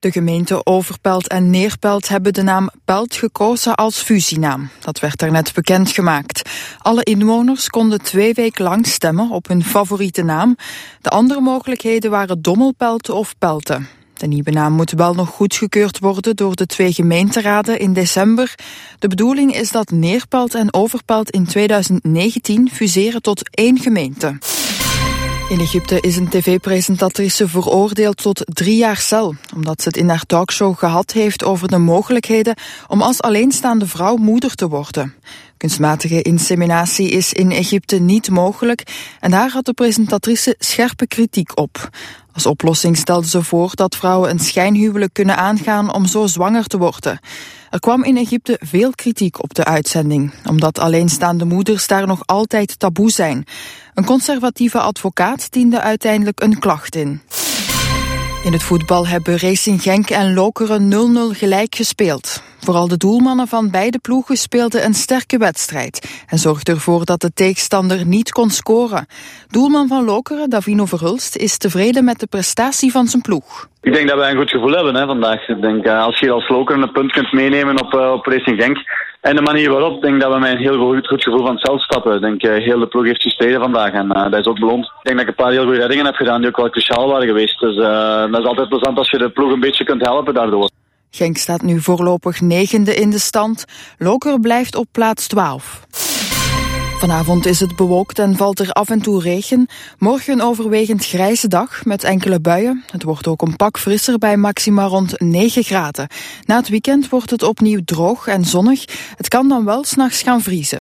De gemeenten Overpelt en Neerpelt hebben de naam Pelt gekozen als fusienaam. Dat werd daarnet bekendgemaakt. Alle inwoners konden 2 weken lang stemmen op hun favoriete naam. De andere mogelijkheden waren Dommelpelten of Pelten. De nieuwe naam moet wel nog goedgekeurd worden door de 2 gemeenteraden in december. De bedoeling is dat Neerpelt en Overpelt in 2019 fuseren tot 1 gemeente. In Egypte is een tv-presentatrice veroordeeld tot 3 jaar cel, omdat ze het in haar talkshow gehad heeft over de mogelijkheden om als alleenstaande vrouw moeder te worden. Kunstmatige inseminatie is in Egypte niet mogelijk en daar had de presentatrice scherpe kritiek op. Als oplossing stelde ze voor dat vrouwen een schijnhuwelijk kunnen aangaan om zo zwanger te worden. Er kwam in Egypte veel kritiek op de uitzending, omdat alleenstaande moeders daar nog altijd taboe zijn. Een conservatieve advocaat diende uiteindelijk een klacht in. In het voetbal hebben Racing Genk en Lokeren 0-0 gelijk gespeeld. Vooral de doelmannen van beide ploegen speelden een sterke wedstrijd en zorgden ervoor dat de tegenstander niet kon scoren. Doelman van Lokeren, Davino Verhulst, is tevreden met de prestatie van zijn ploeg. Ik denk dat wij een goed gevoel hebben vandaag. Ik denk, als je als Lokeren een punt kunt meenemen op Racing Genk en de manier waarop, denk dat we met een heel goed gevoel van het veld stappen. Ik denk, heel de ploeg heeft gestreden vandaag en dat is ook beloond. Ik denk dat ik een paar heel goede reddingen heb gedaan die ook wel cruciaal waren geweest. Dus dat is altijd plezant als je de ploeg een beetje kunt helpen daardoor. Genk staat nu voorlopig 9e in de stand. Lokeren blijft op plaats 12. Vanavond is het bewolkt en valt er af en toe regen. Morgen een overwegend grijze dag met enkele buien. Het wordt ook een pak frisser bij maxima rond 9 graden. Na het weekend wordt het opnieuw droog en zonnig. Het kan dan wel 's nachts gaan vriezen.